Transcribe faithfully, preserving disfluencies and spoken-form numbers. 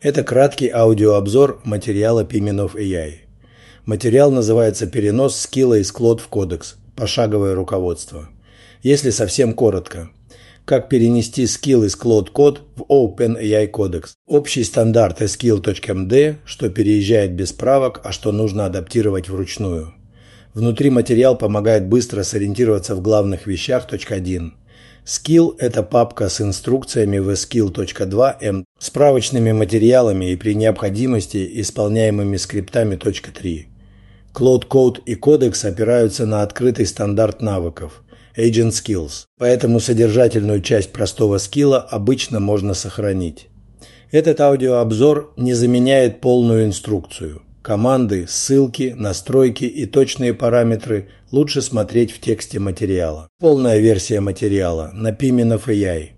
Это краткий аудиообзор материала Pimenov эй ай. Материал называется «Перенос скилла из Claude в Codex. Пошаговое руководство». Если совсем коротко. Как перенести скилл из Claude Code в OpenAI Codex. Общий стандарт eskill.md, что переезжает без правок, а что нужно адаптировать вручную. Внутри материал помогает быстро сориентироваться в главных вещах. один. Skill – это папка с инструкциями в eskill.два.m, справочными материалами и при необходимости исполняемыми скриптами. три. Claude Code и Codex опираются на открытый стандарт навыков – Agent Skills, поэтому содержательную часть простого скилла обычно можно сохранить. Этот аудиообзор не заменяет полную инструкцию. Команды, ссылки, настройки и точные параметры лучше смотреть в тексте материала. Полная версия материала на Pimenov эй ай.